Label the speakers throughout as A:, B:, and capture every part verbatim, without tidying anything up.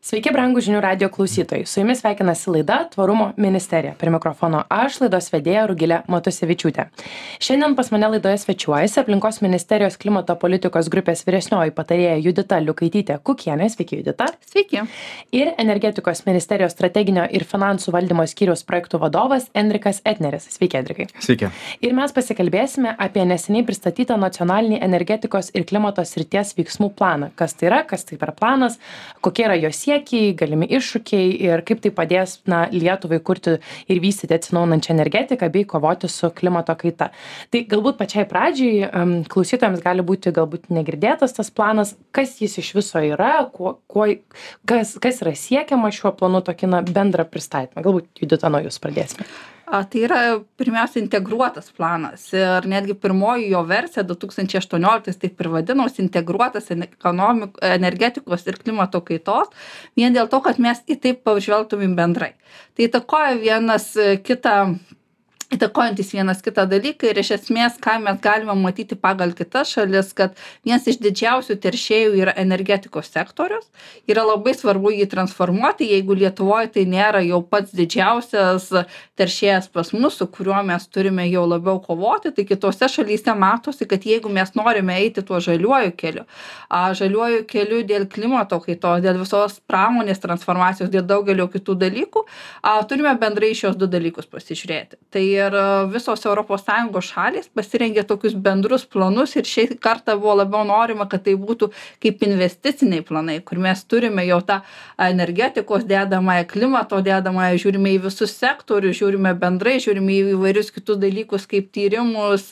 A: Sveiki, brangų žinių radio klausytojai. Su jumis sveikinasi laida Tvarumo ministerija. Prie mikrofono aš, laidos vedėja Rugilė Matusevičiūtė. Šiandien pas mane laidoje svečiuojasi aplinkos ministerijos klimato politikos grupės vyresnioji patarėja Judita Liukaitytė-Kukienė. Sveiki, Judita.
B: Sveiki.
A: Ir energetikos ministerijos strateginio ir finansų valdymo skyriaus projektų vadovas Enrikas Etneris. Sveiki, Enrikai.
C: Sveiki.
A: Ir mes pasikalbėsime apie neseniai pristatytą nacionalinį energetikos ir klimato srities veiksmų planą. Kas tai yra, kas tai per planas, kokie yra jo siekiai, galimi iššūkiai ir kaip tai padės na, Lietuvai kurti ir vystyti atsinaujinančią energetiką bei kovoti su klimato kaita. Tai galbūt pačiai pradžiai um, klausytojams gali būti galbūt negirdėtas tas planas, kas jis iš viso yra, kuo, kuo, kas, kas yra siekiama šiuo planu, tokį na, bendrą pristatymą. Galbūt Judita nuo jūs pradėsime.
B: A, tai yra pirmiausia integruotas planas ir netgi pirmoji jo versija du tūkstančiai aštuonioliktais taip ir vadinaus integruotas ekonomik, energetikos ir klimato kaitos, vien dėl to, kad mes į tai pažvelgtumėm bendrai. Tai įtakoja vienas kitą įtakojantis vienas kitą dalyką ir iš esmės, ką mes galime matyti pagal kitas šalis, kad vienas iš didžiausių teršėjų yra energetikos sektorius. Yra labai svarbu jį transformuoti, jeigu Lietuvoje tai nėra jau pats didžiausias teršėjas pas mus, su kuriuo mes turime jau labiau kovoti, tai kitose šalyse matosi, kad jeigu mes norime eiti tuo žaliuoju keliu, a, žaliuoju keliu dėl klimato kaitos, dėl visos pramonės transformacijos, dėl daugelio kitų dalykų, a, turime bendrai šios du dalykus pasižiūrėti. Tai ir visos Europos Sąjungos šalys pasirengė tokius bendrus planus ir šį kartą buvo labiau norima, kad tai būtų kaip investiciniai planai, kur mes turime jau tą energetikos dedamąją, klimato dedamąją, žiūrime į visus sektorius, žiūrime bendrai, žiūrime į įvairius kitus dalykus kaip tyrimus,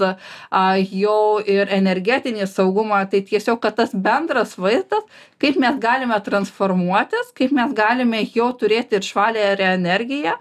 B: jau ir energetinį saugumą. Tai tiesiog, kad tas bendras vaizdas, kaip mes galime transformuotis, kaip mes galime jau turėti ir švarią energiją,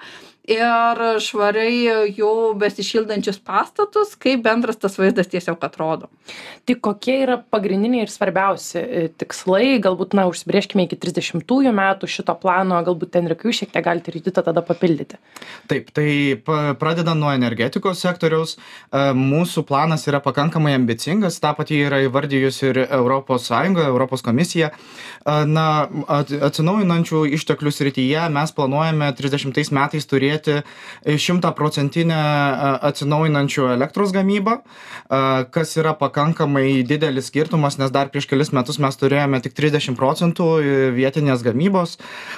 B: ir švariai jau besišildančius pastatus, kaip bendras tas vaizdas tiesiog atrodo.
A: Tai kokie yra pagrindiniai ir svarbiausi tikslai, galbūt, na, užsibrėžkime iki trisdešimtųjų metų šito plano, galbūt Enrikai jūs šiek tiek galite Judita tada papildyti.
C: Taip, tai pradedant nuo energetikos sektoriaus, mūsų planas yra pakankamai ambicingas, tą patį yra įvardijusi ir Europos Sąjunga, Europos komisija. Na, atsinaujinančių išteklių srityje mes planuojame trisdešimtais metais turėti šimtaprocentinę atsinaujinančių elektros gamybą, kas yra pakankamai didelis skirtumas, nes dar prieš kelis metus mes turėjome tik trisdešimt procentų vietinės gamybos.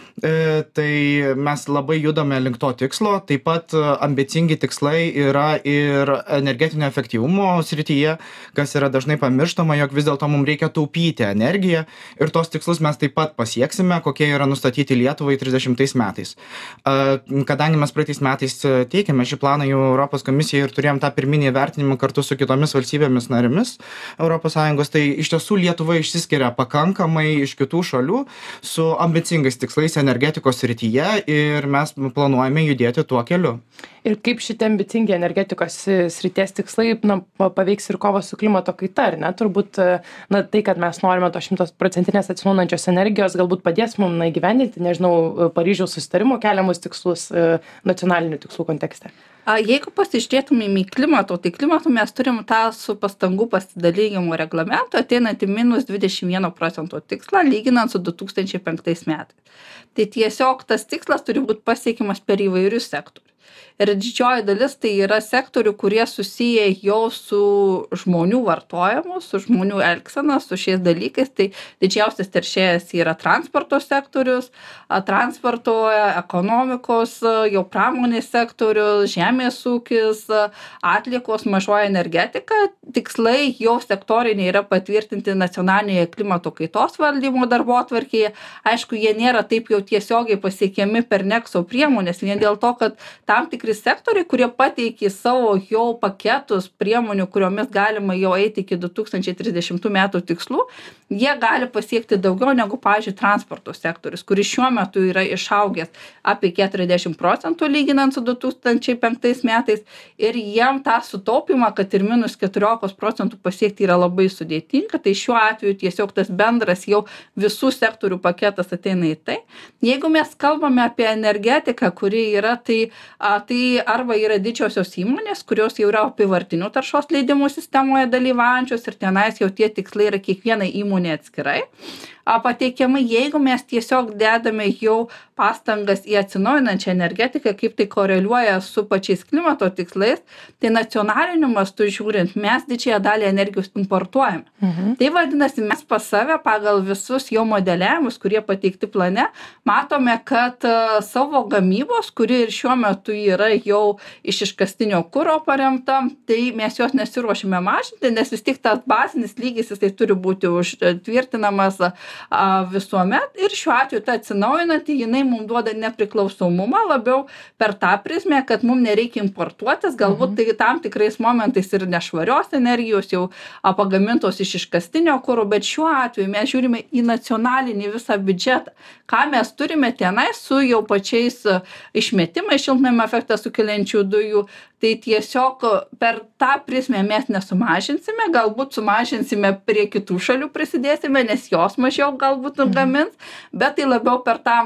C: Tai mes labai judame link to tikslo. Taip pat ambicingi tikslai yra ir energetinio efektyvumo srityje, kas yra dažnai pamirštama, jog vis dėlto mums reikia taupyti energiją ir tos tikslus mes taip pat pasieksime, kokie yra nustatyti Lietuvai trisdešimtais metais. Kadangi mes praeitais metais teikėme šį planą į Europos komisiją ir turėjom tą pirminį vertinimą kartu su kitomis valstybėmis narėmis Europos Sąjungos, tai iš tiesų Lietuva išsiskiria pakankamai iš kitų šalių su ambicingais tikslais energetikos srityje ir mes planuojame judėti tuo keliu.
A: Ir kaip šitie ambicingi energetikos srities tikslai na, paveiks ir kovą su klimato kaita, ar ne? Turbūt na, tai, kad mes norime to šimtaprocentinės atsinaujinančios energijos, galbūt padės mums na, įgyvendinti, nežinau, Paryžiaus susitarimo keliamus tikslus nacionalinių tikslų kontekste.
B: Jeigu pasižiūrėtumėm į klimato, tai klimato mes turim tą su pastangų pasidalijimo reglamentu ateinantį minus dvidešimt vieną procento tikslą, lyginant su du tūkstančiai penktais metais. Tai tiesiog tas tikslas turi būti pasiekiamas per įvairius sektorius. Ir didžioji dalis tai yra sektorių, kurie susiję jau su žmonių vartojimu, su žmonių elgsena, su šiais dalykais. Tai didžiausias teršėjas yra transporto sektorius, transporto, ekonomikos, jau pramonės sektorius, žemės ūkis, atliekos, mažoji energetika. Tikslai jau sektoriniai yra patvirtinti nacionalinėje klimato kaitos valdymo darbotvarkėje. Aišku, jie nėra taip jau tiesiogiai pasiekiami per Nexo priemonės, vien dėl to, kad tam tikri sektoriai, kurie pateikė savo jau paketus priemonių, kuriomis galima jau eiti iki du tūkstančiai trisdešimtų metų tikslų, jie gali pasiekti daugiau negu, pavyzdžiui, transporto sektorius, kuris šiuo metu yra išaugęs apie keturiasdešimt procentų lyginant su du tūkstančiai penktais metais ir jiem tą sutaupimą, kad ir minus keturiolika procentų pasiekti yra labai sudėtinga, tai šiuo atveju tiesiog tas bendras jau visų sektorių paketas ateina į tai. Jeigu mes kalbame apie energetiką, kuri yra, tai a, tai arba yra didžiosios įmonės, kurios jau yra apyvartinių taršos leidimų sistemoje dalyvaujančios ir tenais jau tie tikslai yra kiekvienai įmonė atskirai. pateikiama, jeigu mes tiesiog dedame jau pastangas į atsinaujinančią energetiką, kaip tai koreliuoja su pačiais klimato tikslais, tai nacionaliniu mastu žiūrint, mes didžiąją dalį energijos importuojame. Mhm. Tai vadinasi, mes pas save pagal visus jau modeliavimus, kurie pateikti plane, matome, kad uh, savo gamybos, kuri ir šiuo metu yra jau iš iškastinio kuro paremta, tai mes jos nesiruošime mažinti, nes vis tik tas bazinis lygis jisai turi būti užtvirtinamas visuomet ir šiuo atveju ta atsinaujinanti, jinai mums duoda nepriklausomumą labiau per tą prizmę, kad mums nereikia importuotis, galbūt tai tam tikrais momentais ir nešvarios energijos jau pagamintos iš iškastinio kuro, bet šiuo atveju mes žiūrime į nacionalinį visą biudžetą, ką mes turime tenai su jau pačiais išmetimais šiltnamio efektą sukeliančių dujų. Tai tiesiog per tą prizmę mes nesumažinsime, galbūt sumažinsime prie kitų šalių prisidėsime, nes jos mažiau galbūt gamins, bet tai labiau per tą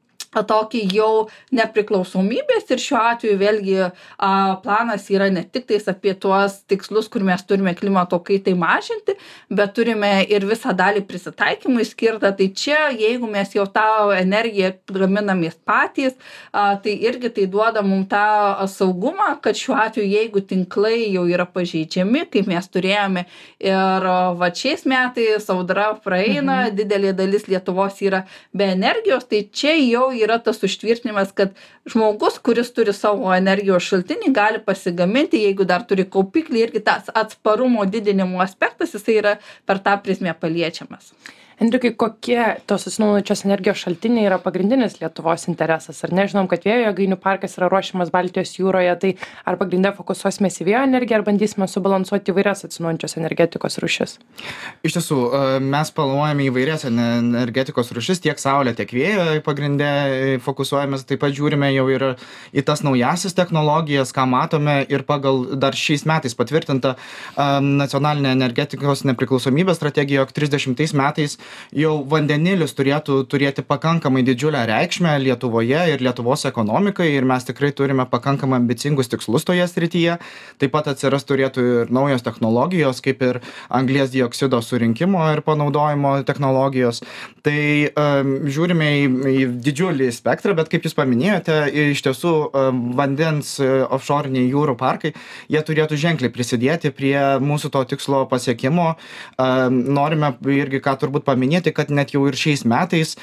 B: tokį jau nepriklausomybės ir šiuo atveju vėlgi a, planas yra ne tik tais apie tuos tikslus, kur mes turime klimato kaitai mažinti, bet turime ir visą dalį prisitaikymui skirtą. Tai čia, jeigu mes jau tą energiją gaminamės patys, a, tai irgi tai duoda mums tą saugumą, kad šiuo atveju, jeigu tinklai jau yra pažeidžiami, kaip mes turėjome ir va šiais metais audra praeina, mhm. didelė dalis Lietuvos yra be energijos, tai čia jau yra tas užtvirtinimas, kad žmogus, kuris turi savo energijos šaltinį, gali pasigaminti, jeigu dar turi kaupiklį, irgi tas atsparumo didinimo aspektas, jisai yra per tą prizmę paliečiamas.
A: Enrikai, kokie tos atsinaujinančios energijos šaltiniai yra pagrindinis Lietuvos interesas? Ar nežinom, kad vėjo jėgainių parkas yra ruošiamas Baltijos jūroje, tai ar pagrinde fokusuosimės į vėjo energiją, ar bandysime subalansuoti įvairias atsinaujinančios energetikos rūšis?
C: Iš tiesų, mes planuojame įvairias energetikos rūšis, tiek saulė, tiek vėjo pagrinde fokusuojamės, taip pat žiūrime jau ir į tas naujasis technologijas, ką matome ir pagal dar šiais metais patvirtintą nacionalinę energetikos nepriklausomybės strategiją, jog trisdešimtais metais jau vandenilis turėtų turėti pakankamai didžiulę reikšmę Lietuvoje ir Lietuvos ekonomikai ir mes tikrai turime pakankamai ambicingus tikslus toje srityje. Taip pat atsiras turėtų ir naujos technologijos, kaip ir anglies dioksido surinkimo ir panaudojimo technologijos. Tai um, žiūrime į, į didžiulį spektrą, bet kaip jūs paminėjote, iš tiesų um, vandens offshoriniai jūrų parkai, jie turėtų ženkliai prisidėti prie mūsų to tikslo pasiekimo. Um, norime irgi, ką turbūt paminėti, minėti, kad net jau ir šiais metais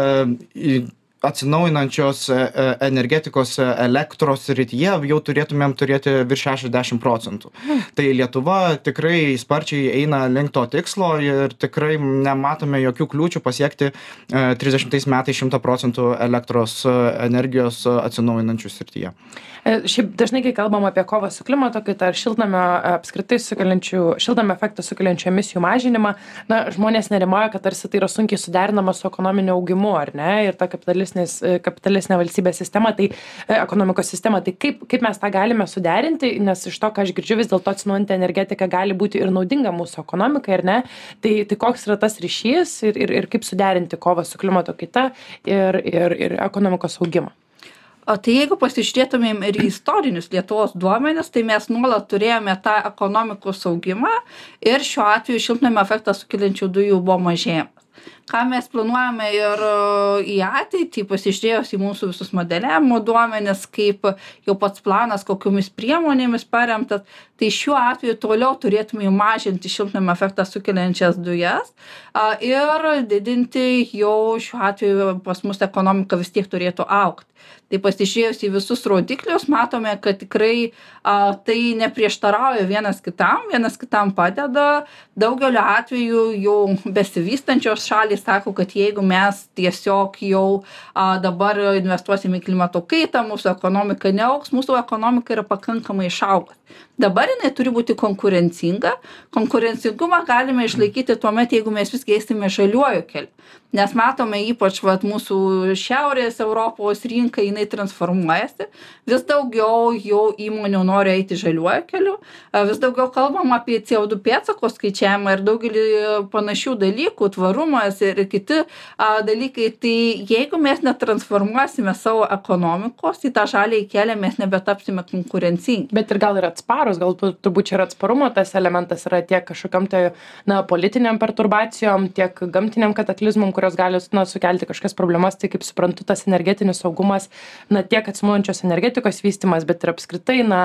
C: e, atsinaujinančios energetikos elektros srityje jau turėtumėm turėti virš šešiasdešimt procentų. Hmm. Tai Lietuva tikrai sparčiai eina link to tikslo ir tikrai nematome jokių kliūčių pasiekti trisdešimtais metais šimtą procentų elektros energijos atsinaujinančių srityje.
A: Šiaip dažnai, kai kalbam apie kovą su klimato kaita ar šiltnamio apskritai sukeliančių, šiltnamio efektą sukeliančių emisijų mažinimą, na, žmonės nerimoja, kad tarsi tai yra sunkiai suderinama su ekonominiu augimu, ar ne? Ir ta kapitalistinė valstybės sistema, tai ekonomikos sistema, tai kaip, kaip mes tą galime suderinti, nes iš to, ką aš girdžiu, vis dėlto atsinaujinanti energetika gali būti ir naudinga mūsų ekonomikai, ar ne? Tai, tai koks yra tas ryšys ir, ir, ir kaip suderinti kovą su klimato kaita ir, ir, ir ekonomikos augimą?
B: O tai jeigu pasižiūrėtumėm ir istorinius Lietuvos duomenis, tai mes nuolat turėjome tą ekonomikos augimą ir šiuo atveju šiltnamio efektą sukeliančių dujų buvo mažėjimas. Ką mes planuojame ir į ateitį, pasižiūrėjus į mūsų visus modeliavimo duomenis, kaip jau pats planas, kokiomis priemonėmis paremtas, tai šiuo atveju toliau turėtume mažinti šiltnamio efektą sukeliančias dujas ir didinti jau šiuo atveju pas mus ekonomika vis tiek turėtų augti. Tai pasižiūrėjus į visus rodiklius, matome, kad tikrai a, tai neprieštarauja vienas kitam, vienas kitam padeda. Daugeliu atveju jau besivystančios šalys sako, kad jeigu mes tiesiog jau a, dabar investuosime į klimato kaitą, mūsų ekonomika neaugs, mūsų ekonomika yra pakankamai išaugusi. Dabar jinai turi būti konkurencinga. Konkurencingumą galime išlaikyti tuomet, jeigu mes vis eisime žaliuoju keliu. Nes matome ypač vat, mūsų šiaurės Europos rinka, jinai transformuojasi. Vis daugiau jau įmonių nori eiti žaliuoju keliu. Vis daugiau kalbam apie C O du pėdsako skaičiavimą ir daugelį panašių dalykų, tvarumas ir kiti a, dalykai. Tai jeigu mes netransformuosime savo ekonomikos į tą žaliąjį kelią, mes nebetapsime konkurencingi.
A: Bet ir gal ir atsparūs atsparūs, galbūt turbūt čia yra atsparumo tas elementas yra tiek kažkokiam tai, na, politiniam perturbacijom, tiek gamtiniam kataklizmum, kurios gali, na, sukelti kažkokias problemas, tai kaip suprantu, tas energetinis saugumas, na, tiek atsinaujinančios energetikos vystymas, bet ir apskritai, na,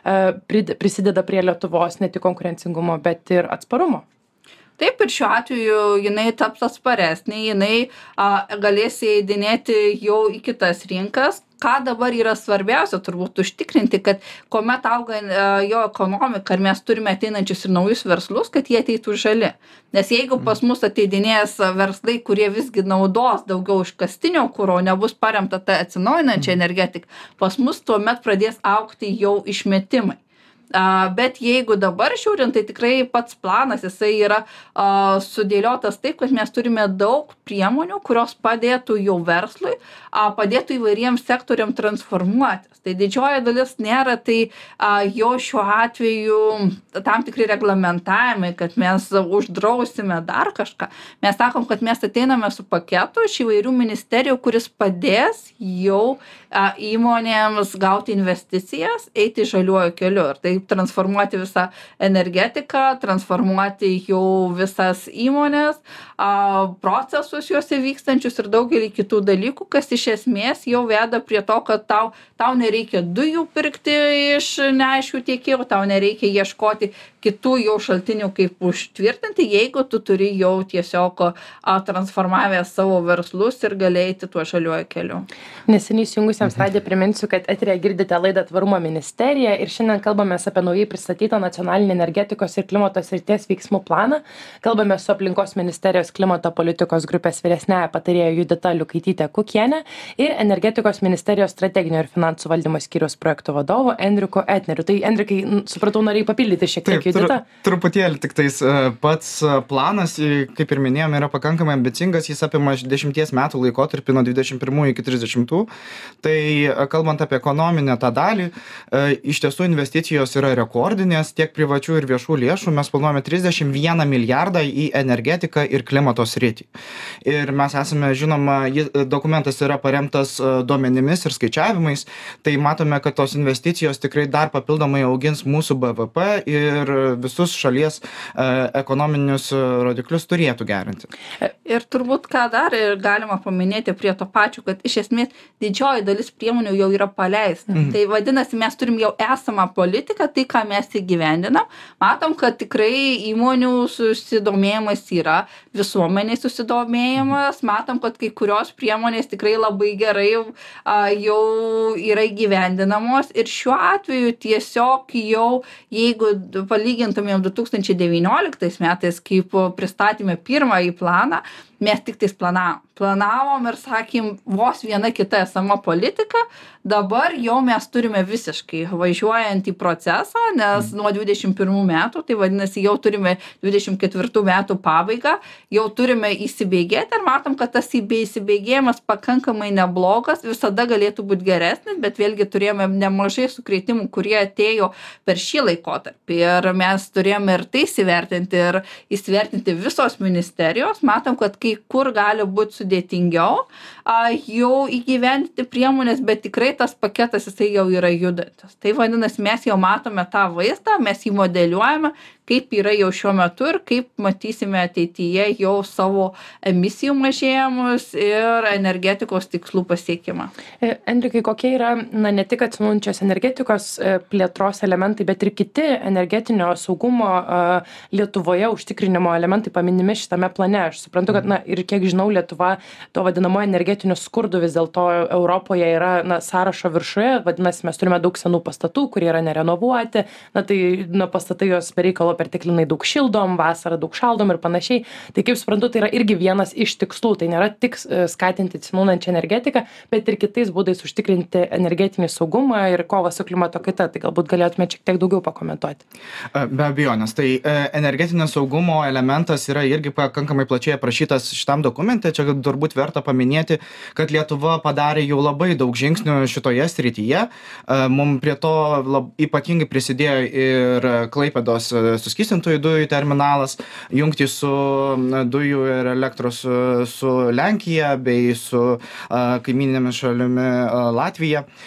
A: prisideda prie Lietuvos ne tik konkurencingumo, bet ir atsparumo.
B: Taip, ir šiuo atveju jinai taps atsparesnė, jinai a, galės įeidinėti jau į kitas rinkas. Ką dabar yra svarbiausia, turbūt užtikrinti, kad kuomet auga a, jo ekonomika ir mes turime ateinančius ir naujus verslus, kad jie ateitų žali. Nes jeigu pas mus ateidinės verslai, kurie visgi naudos daugiau iškastinio kuro, nebus paremta ta atsinaujinančia energetika, pas mus tuomet pradės augti jau išmetimai. Uh, bet jeigu dabar žiūrint, tai tikrai pats planas, jisai yra uh, sudėliotas taip, kad mes turime daug priemonių, kurios padėtų jau verslui, uh, padėtų įvairiems sektoriam transformuotis. Tai didžioji dalis nėra, tai uh, jo šiuo atveju tam tikri reglamentavimai, kad mes uždrausime dar kažką. Mes sakom, kad mes ateiname su paketu iš įvairių ministerijų, kuris padės jau uh, įmonėms gauti investicijas, eiti žaliuoju keliu. Ir tai transformuoti visą energetiką, transformuoti jau visas įmonės, a, procesus juose vykstančius ir daugelį kitų dalykų, kas iš esmės jau veda prie to, kad tau, tau nereikia dujų pirkti iš neaiškių tiekėjų, tau nereikia ieškoti kitų jau šaltinių, kaip užtvirtinti, jeigu tu turi jau tiesiog a, transformavę savo verslus ir galėjai eiti tuo žaliuoju keliu.
A: Neseniai įsijungusiems radiją priminsiu, kad eteryje girdite laidą Tvarumo ministerija ir šiandien kalbame apie naujai pristatytą nacionalinį energetikos ir klimato srities veiksmų planą. Kalbame su aplinkos ministerijos klimato politikos grupės vyresniąja patarėja Judita Liukaityte-Kukienė ir energetikos ministerijos strateginio ir finansų valdymo skyriaus projektų vadovu Enriku Etneriu. Tai, Enrikai, supratau, norėjai papildyti šiek tiek Juditą?
C: Taip, truputėlį tik tais pats planas, kaip ir minėjom, yra pakankamai ambicingas, jis apima dešimties metų laikotarpį nuo dvidešimt pirmųjų iki trisdešimtų. Tai kalbant apie ekonominę tą dalį, iš tiesų investicijos yra rekordinės, tiek privačių ir viešų lėšų. Mes planuojame trisdešimt vieną milijardą į energetiką ir klimato sritį. Ir mes esame, žinoma, dokumentas yra paremtas duomenimis ir skaičiavimais, tai matome, kad tos investicijos tikrai dar papildomai augins mūsų B V P ir visus šalies ekonominius rodiklius turėtų gerinti.
B: Ir turbūt ką dar galima paminėti prie to pačiu, kad iš esmės didžioji dalis priemonių jau yra paleista. Mhm. Tai vadinasi, mes turim jau esamą politiką, tai ką mes įgyvendinam, matom, kad tikrai įmonių susidomėjimas yra, visuomeniai susidomėjimas, matom, kad kai kurios priemonės tikrai labai gerai a, jau yra įgyvendinamos ir šiuo atveju tiesiog jau, jeigu palygintumėm du tūkstančiai devynioliktais metais, kaip pristatėme pirmąjį planą, mes tik tais planavom. Planavom ir sakėm, vos viena kita esama politika, dabar jau mes turime visiškai važiuojant į procesą, nes nuo dvidešimt pirmų metų, tai vadinasi, jau turime dvidešimt ketvirtų metų pabaigą, jau turime įsibėgėti ir matom, kad tas įsibėgėjimas pakankamai neblogas, visada galėtų būti geresnis, bet vėlgi turėjome nemažai sukrėtimų, kurie atėjo per šį laikotarpį ir mes turėjome ir tai įsivertinti ir įsivertinti visos ministerijos, matom, kad kai kur gali būti sudėtingiau a, jau įgyvendinti priemonės, bet tikrai tas paketas jisai jau yra judantis. Tai vadinasi, mes jau matome tą vaizdą, mes jį modeliuojame, kaip yra jau šiuo metu ir kaip matysime ateityje jau savo emisijų mažėjimus ir energetikos tikslų pasiekimą.
A: Enrikai, kokie yra, na, ne tik atsinaujinančios energetikos plėtros elementai, bet ir kiti energetinio saugumo uh, Lietuvoje užtikrinimo elementai paminimi šitame plane? Aš suprantu, kad, na, ir kiek žinau, Lietuva to vadinamo energetiniu skurdu vis dėlto Europoje yra, na, sąrašo viršuje, vadinasi, mes turime daug senų pastatų, kurie yra nerenovuoti, na, tai, na, pastatai jos bereikalo perteklinai daug šildom, vasarą daug šaldom ir panašiai. Tai kaip suprantu, tai yra irgi vienas iš tikslų. Tai nėra tik skatinti atsinaujinančią energetiką, bet ir kitais būdais užtikrinti energetinį saugumą ir kovą su klimato kaita. Tai galbūt galėtume šiek tiek daugiau pakomentuoti.
C: Be abejonės. Tai energetinio saugumo elementas yra irgi pakankamai plačiai aprašytas šitam dokumente. Čia turbūt verta paminėti, kad Lietuva padarė jau labai daug žingsnių šitoje srityje. Mums prie to lab, ypatingai prisidėjo ir Klaipėdos suskystintųjų dujų terminalas, jungti su dujų ir elektros su Lenkija bei su kaimyninėmis šalimi Latvija.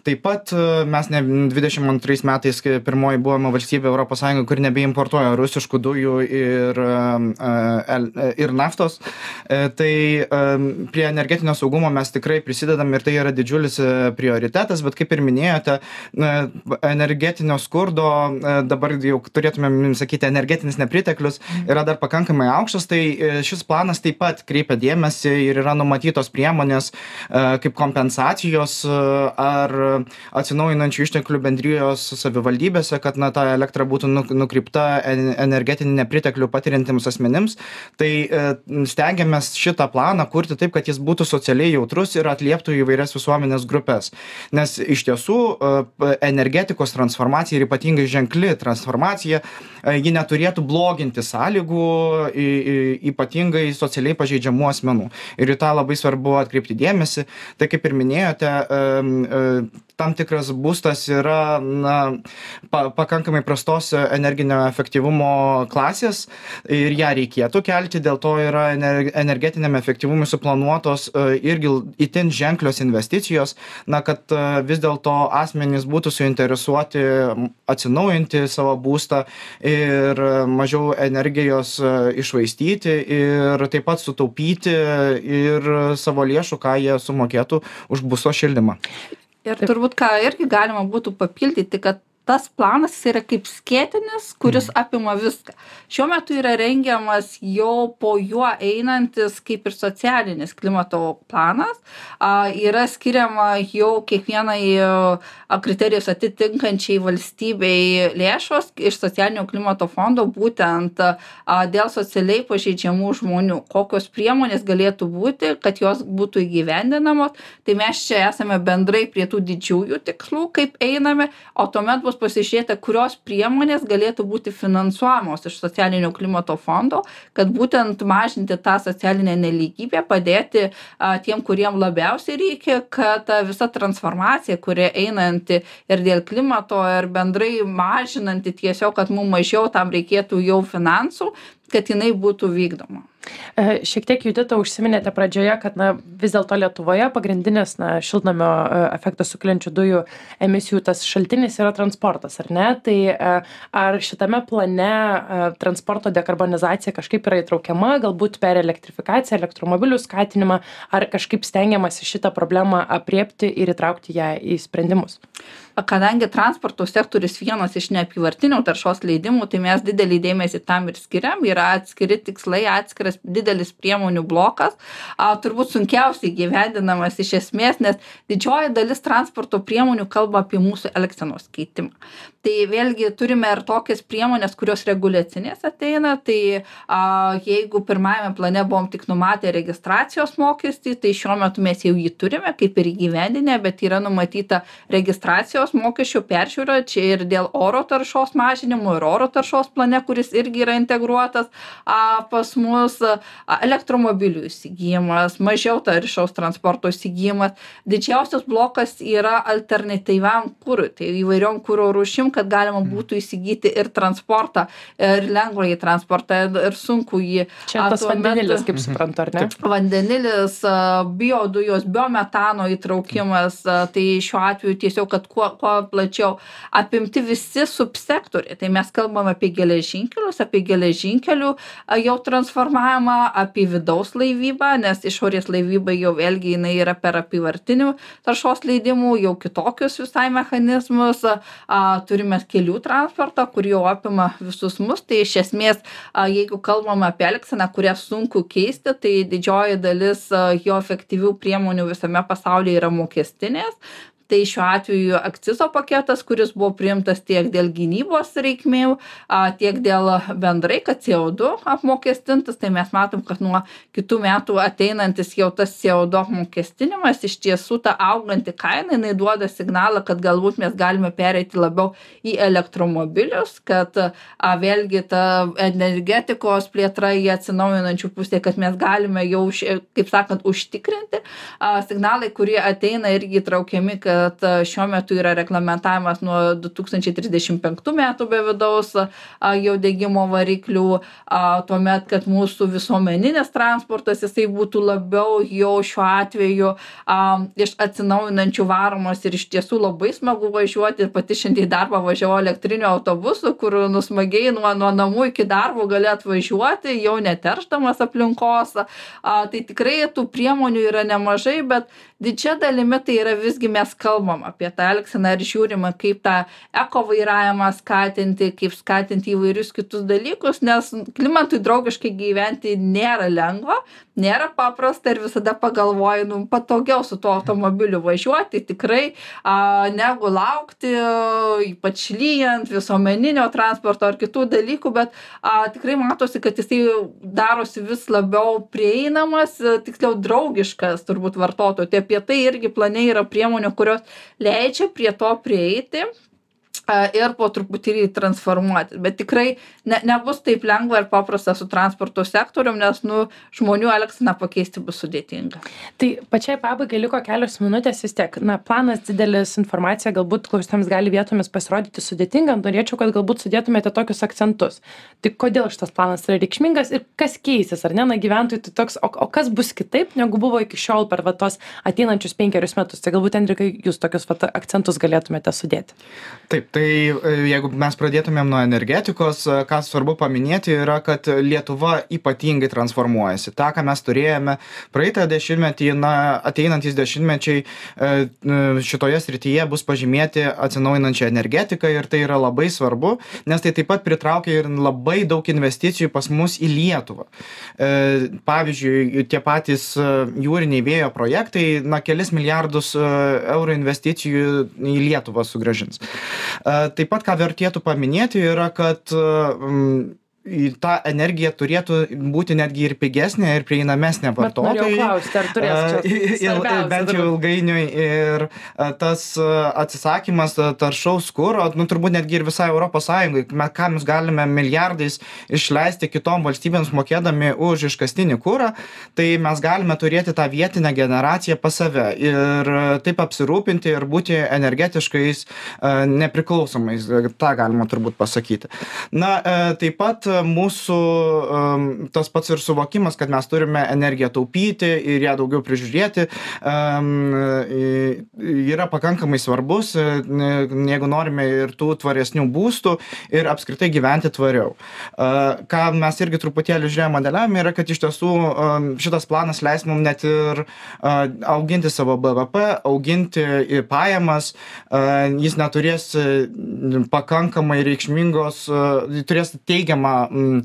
C: Taip pat e, mes ne dvidešimt antrais metais, kai pirmoji buvome valstybė Europos Sąjungoje, kuri nebeimportuoja rusiškų dujų ir, e, ir naftos, e, tai e, prie energetinio saugumo mes tikrai prisidedam ir tai yra didžiulis prioritetas, bet kaip ir minėjote, e, energetinio skurdo, e, dabar jau turėtumėm sakyti, energetinis nepriteklius yra dar pakankamai aukštas, tai šis planas taip pat kreipia dėmesį ir yra numatytos priemonės kaip kompensacijos ar atsinaujinančių išteklių bendrijos savivaldybėse, kad na, ta elektra būtų nukreipta energetinį nepriteklių patiriantiems asmenims. Tai stengiamės šitą planą kurti taip, kad jis būtų socialiai jautrus ir atlieptų įvairias visuomenės grupės. Nes iš tiesų energetikos transformacija ir ypatingai ženkli transformacija, ji neturėtų bloginti sąlygų ypatingai socialiai pažeidžiamų asmenų. Ir į tą labai svarbu atkreipti dėmesį. Tai kaip ir minėjote, tam tikras būstas yra na, pa, pakankamai prastos energinio efektyvumo klasės ir ją reikėtų kelti, dėl to yra energetiniam efektyvumui suplanuotos irgi itin ženklios investicijos, na, kad vis dėlto asmenys būtų suinteresuoti atsinaujinti savo būstą ir mažiau energijos iššvaistyti ir taip pat sutaupyti ir savo lėšų, ką jie sumokėtų už būsto šildymą.
B: Ir turbūt, ką irgi galima būtų papildyti, kad tas planas yra kaip skėtinis, kuris apima viską. Šiuo metu yra rengiamas jau po juo einantis kaip ir socialinis klimato planas. A, yra skiriama jau kiekvienai kriterijus atitinkančiai valstybei lėšos iš socialinio klimato fondo būtent a, dėl socialiai pažeidžiamų žmonių. Kokios priemonės galėtų būti, kad jos būtų įgyvendinamos. Tai mes čia esame bendrai prie tų didžiųjų tikslų, kaip einame, o tuomet bus pasižiūrėti, kurios priemonės galėtų būti finansuojamos iš socialinio klimato fondo, kad būtent mažinti tą socialinę nelygybę, padėti a, tiem, kuriem labiausiai reikia, kad a, visa transformacija, kuri einanti ir dėl klimato ir bendrai mažinanti tiesiog, kad mums mažiau tam reikėtų jau finansų, kad jinai būtų vykdoma.
A: Šiek tiek Judita užsiminėte pradžioje, kad na, vis dėlto Lietuvoje pagrindinis na, šiltnamio efektą sukeliančių dujų emisijų tas šaltinis yra transportas, ar ne? Tai ar šitame plane transporto dekarbonizacija kažkaip yra įtraukiama, galbūt per elektrifikaciją, elektromobilių skatinimą, ar kažkaip stengiamasi šitą problemą apriepti ir įtraukti ją į sprendimus?
B: Kadangi transporto sektorius vienas iš neapyvartinių taršos leidimų, tai mes didelį dėmesį tam ir skiriam, yra atskiri tikslai, atskiras didelis priemonių blokas, a, turbūt sunkiausiai gyvendinamas iš esmės, nes didžioji dalis transporto priemonių kalba apie mūsų elgsenos keitimą. Tai vėlgi turime ir tokias priemonės, kurios reguliacinės ateina, tai a, jeigu pirmajame plane buvom tik numatę registracijos mokestį, tai šiuo metu mes jau jį turime, kaip ir įgyvendinę, bet yra numatyta registracijos mokesčių peržiūra, čia ir dėl oro taršos mažinimo ir oro taršos plane, kuris irgi yra integruotas a, pas mus, a, elektromobilių įsigijimas, mažiau taršaus transporto įsigijimas. Didžiausias blokas yra alternatyviam kurui, tai įvairiom kuro rūšim, kad galima būtų įsigyti ir transportą, ir lengvąjį transportą, ir sunku jį.
A: Čia tas vandenilis, kaip suprantu, ar ne?
B: Vandenilis, biodujos, biometano įtraukimas, tai šiuo atveju tiesiog, kad kuo kuo plačiau apimti visi subsektoriai. Tai mes kalbam apie geležinkelius, apie geležinkelių jau transformavimą, apie vidaus laivybą, nes išorės laivyba jau vėlgi jinai yra per apyvartinių taršos leidimų, jau kitokius visai mechanizmus. A, turime kelių transportą, kur jau apima visus mus. Tai iš esmės, a, jeigu kalbam apie elgseną, kurią sunku keisti, tai didžioji dalis a, jo efektyvių priemonių visame pasaulyje yra mokestinės. Tai šiuo atveju akcizo paketas, kuris buvo priimtas tiek dėl gynybos reikmių, tiek dėl bendrai, kad C O du apmokestintas, tai mes matom, kad nuo kitų metų ateinantis jau tas C O du apmokestinimas, iš tiesų ta auganti kaina, jinai duoda signalą, kad galbūt mes galime pereiti labiau į elektromobilius, kad a, vėlgi ta energetikos plėtra į atsinaujinančių pusę, kad mes galime jau, kaip sakant, užtikrinti a, signalai, kurie ateina irgi traukiami, kad kad šiuo metu yra reglamentavimas nuo du tūkstančiai trisdešimt penktų metų be vidaus jau degimo variklių, tuomet, kad mūsų visuomeninis transportas jisai būtų labiau jau šiuo atveju iš atsinaujinančių varomos ir iš tiesų labai smagu važiuoti. Ir pati šiandien į darbą važiavau elektriniu autobusu, kur nusmagiai nuo, nuo namų iki darbo gali atvažiuoti, jau neteršdamas aplinkos. Tai tikrai tų priemonių yra nemažai, bet didžia dalimi tai yra visgi mes kalbam apie tą elgseną ir žiūrime, kaip tą eko vairavimą skatinti, kaip skatinti įvairius kitus dalykus, nes klimatui draugiškai gyventi nėra lengva, nėra paprasta ir visada pagalvoju, nu, patogiau su tuo automobiliu važiuoti tikrai, a, negu laukti, ypač lyjant, visuomeninio transporto ar kitų dalykų, bet a, tikrai matosi, kad jisai darosi vis labiau prieinamas, tiksliau draugiškas turbūt vartotojų. Tai apie tai irgi plane yra priemonių, kurios leidžia prie to prieiti ir po truputį transformuoti. Bet tikrai ne, nebus taip lengva ir paprasta su transporto sektorium, nes nu, žmonių elgseną pakeisti bus sudėtinga.
A: Tai pačiai pabaigai liko kelios minutės vis tiek. Na, planas didelis, informacija galbūt klausytojams gali vietomis pasirodyti sudėtinga. Norėčiau, kad galbūt sudėtumėte tokius akcentus. Tai kodėl šitas planas yra reikšmingas ir kas keisis, ar ne? Na, gyventojai tai toks, o, o kas bus kitaip, negu buvo iki šiol per va, tos ateinančius penkerius metus. Tai galbūt, Enrikai, jūs tokius va, akcentus galėtumėte sudėti.
C: Taip, tai jeigu mes pradėtumėm nuo energetikos, ką svarbu paminėti yra, kad Lietuva ypatingai transformuojasi. Ta, ką mes turėjome praeitą dešimtmetį, na, ateinantys dešimtmečiai šitoje srityje bus pažymėti atsinaujinančią energetiką ir tai yra labai svarbu, nes tai taip pat pritraukia ir labai daug investicijų pas mus į Lietuvą. Pavyzdžiui, tie patys jūriniai vėjo projektai, na, kelis milijardus eurų investicijų į Lietuvą sugrąžins. Taip pat, ką vertėtų paminėti, yra, kad um, ta energija turėtų būti netgi ir pigesnė, ir prieinamesnė vartotojui.
A: Bet norėjau klausti, ar turės čia
C: bent jau ilgainiui. Ir tas atsisakymas taršaus kuro, nu, turbūt netgi ir visai Europos Sąjungai, ką mes galime milijardais išleisti kitom valstybėms mokėdami už iškastinį kurą, tai mes galime turėti tą vietinę generaciją pas save ir taip apsirūpinti ir būti energetiškais nepriklausomais. Ta galima turbūt pasakyti. Na, taip pat mūsų um, tas pats ir suvokimas, kad mes turime energiją taupyti ir ją daugiau prižiūrėti, um, yra pakankamai svarbus, jeigu norime ir tų tvaresnių būstų ir apskritai gyventi tvariau. Uh, ką mes irgi truputėlį žiūrėjome modeliavime, yra, kad iš tiesų um, šitas planas leis mums net ir uh, auginti savo B V P, auginti pajamas, uh, jis neturės pakankamai reikšmingos, uh, turės teigiamą Um,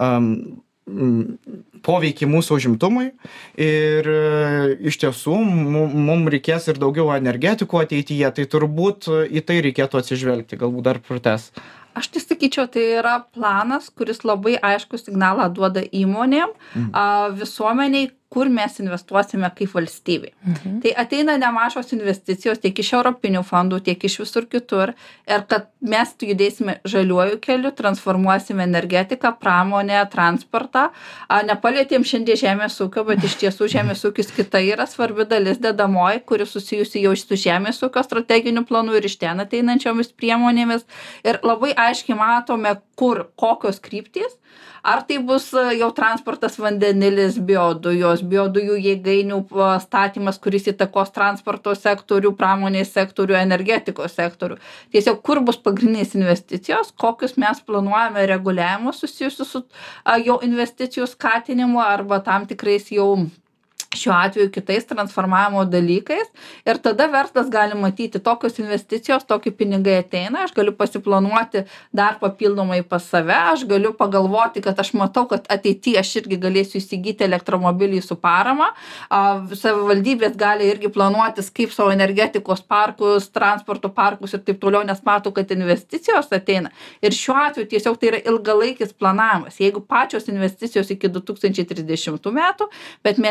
C: um, poveikį mūsų užimtumui ir iš tiesų mums reikės ir daugiau energetikų ateityje, tai turbūt į tai reikėtų atsižvelgti, galbūt dar pratęs.
B: Aš tai sakyčiau, tai yra planas, kuris labai aišku signalą duoda įmonėm, mm. visuomeniai, kur mes investuosime kaip valstybė. Mhm. Tai ateina nemažos investicijos tiek iš europinių fondų, tiek iš visur kitur. Ir kad mes judėsime žaliuoju keliu, transformuosime energetiką, pramonę, transportą. Nepalietėm šiandien žemės ūkio, bet iš tiesų žemės ūkis kita yra svarbi dalis dedamoji, kuri susijusi jau su žemės ūkio strateginiu planu ir iš ten ateinančiomis priemonėmis. Ir labai aiškiai matome, kur, kokios kryptys. Ar tai bus jau transportas, vandenilis, biodujos, biodujų jėgainių statymas, kuris įtakos transporto sektorių, pramonės sektorių, energetikos sektorių. Tiesiog kur bus pagrindinės investicijos, kokius mes planuojame reguliavimus susijusius su jau investicijų skatinimu arba tam tikrais jau šiuo atveju kitais transformavimo dalykais ir tada verslas gali matyti tokios investicijos, tokie pinigai ateina, aš galiu pasiplanuoti dar papildomai pas save, aš galiu pagalvoti, kad aš matau, kad ateityje aš irgi galėsiu įsigyti elektromobilį su parama, savivaldybės gali irgi planuotis kaip savo energetikos parkus, transporto parkus ir taip toliau, nes matau, kad investicijos ateina ir šiuo atveju tiesiog tai yra ilgalaikis planavimas, jeigu pačios investicijos iki du tūkstančiai trisdešimtų metų, bet mes vis tiek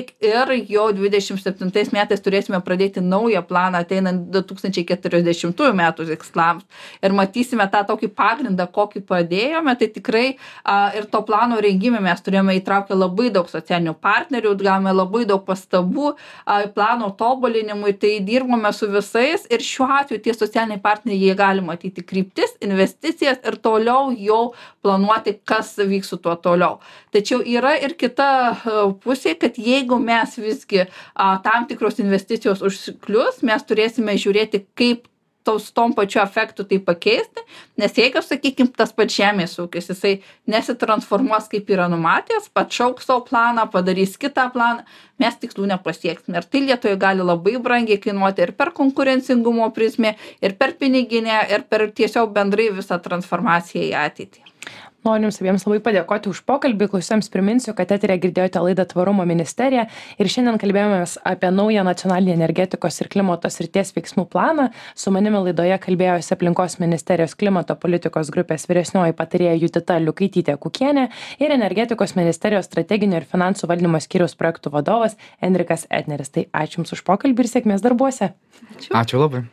B: taip ir jau dvidešimt septintais metais turėsime pradėti naują planą ateinant du tūkstančiai keturiasdešimtųjų metų tikslams ir matysime tą tokį pagrindą, kokį padėjome, tai tikrai a, ir to plano rengime mes turėjome įtraukę labai daug socialinių partnerių, gavome labai daug pastabų a, plano tobulinimui, tai dirbome su visais ir šiuo atveju tie socialiniai partneriai, jie gali matyti kryptis, investicijas ir toliau jau planuoti, kas vyks su tuo toliau. Tačiau yra ir kita pusė, kad jeigu mes visgi a, tam tikros investicijos užsiklius, mes turėsime žiūrėti, kaip tos tom pačiu efektu tai pakeisti, nes jeigu, sakykime, tas pats žemės ūkis, jisai nesitransformuos kaip yra numatęs, atšauks savo planą, padarys kitą planą, mes tikslų nepasieksime. Ir tai Lietuvoje gali labai brangiai kainuoti ir per konkurencingumo prizmę, ir per piniginę, ir per tiesiog bendrai visą transformaciją į ateitį.
A: Noriu Jums abiems labai padėkoti už pokalbį. Klausytojams priminsiu, kad eteryje girdėjote laidą Tvarumo ministerija ir šiandien kalbėjomės apie naują nacionalinį energetikos ir klimato srities veiksmų planą. Su manimi laidoje kalbėjosi aplinkos ministerijos klimato politikos grupės vyresnioji patarėja Judita Liukaitytė-Kukienė ir energetikos ministerijos strateginio ir finansų valdymo skyriaus projektų vadovas Enrikas Etneris. Tai ačiū Jums už pokalbį ir sėkmės darbuose.
C: Ačiū, ačiū labai.